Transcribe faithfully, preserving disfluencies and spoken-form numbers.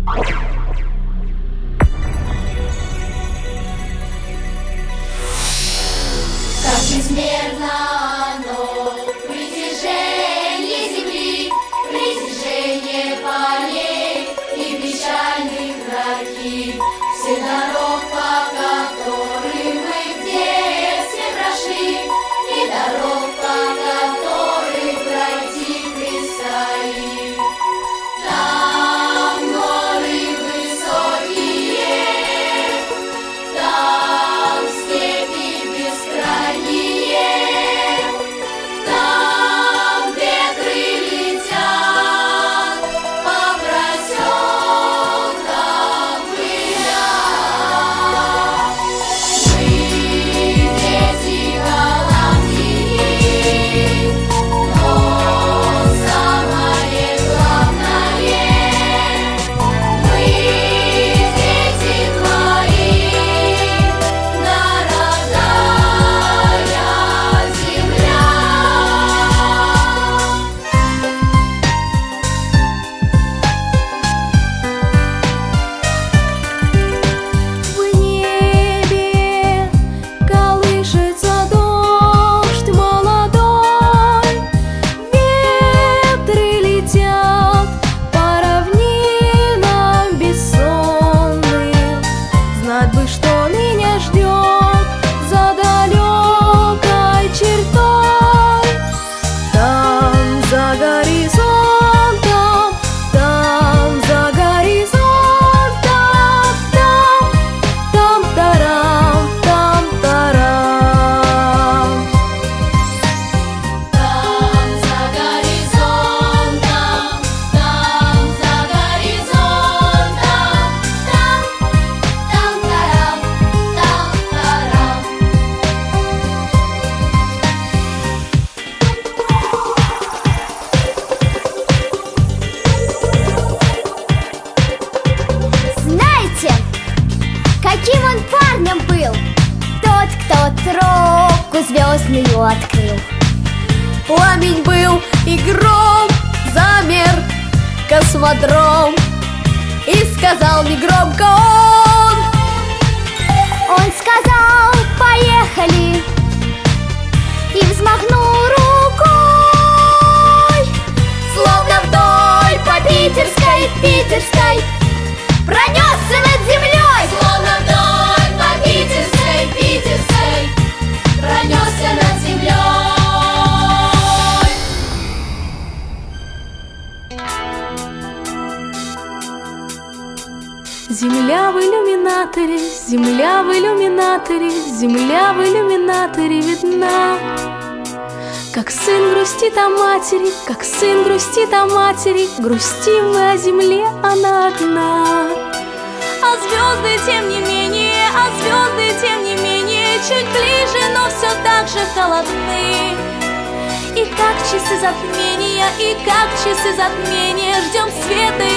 Как безмерно оно, притяжение земли, притяжение полей и печальных ракит, все дорог, по которым мы в детстве прошли, и дорог, по которым пройти предстоит. Там горы высокие, там степи бескрайние, там ветры летят, по проселкам пылят. Мы дети галактики, но самое главное, мы дети твои, дорогая земля. В небе колышется дождь молодой, ветры летят по равнинам бессонным. Знать бы, что меня ждет за далекой чертой. Там за горизонтом, там за горизонтом, там, там тарам, там тарам. Там за горизонтом, там за горизонтом, там, там тарам, там тарам. Знаете, каким он парнем был? Тот, кто тропку звездную открыл. Пламень был и гром, замер космодром, и сказал негромко он. Он сказал: поехали, и взмахнул рукой, словно вдоль по питерской, питерской пронесся над землей. Словно вдоль по питерской, питерской пронесся над землей. Земля в иллюминаторе, земля в иллюминаторе, земля в иллюминаторе видна. Как сын грустит о матери, как сын грустит о матери, грустим мы о земле, она одна. А звезды, тем не менее, а звезды, тем не менее, чуть ближе, но все так же холодны. И как часы затмения, и как часы затмения, ждем света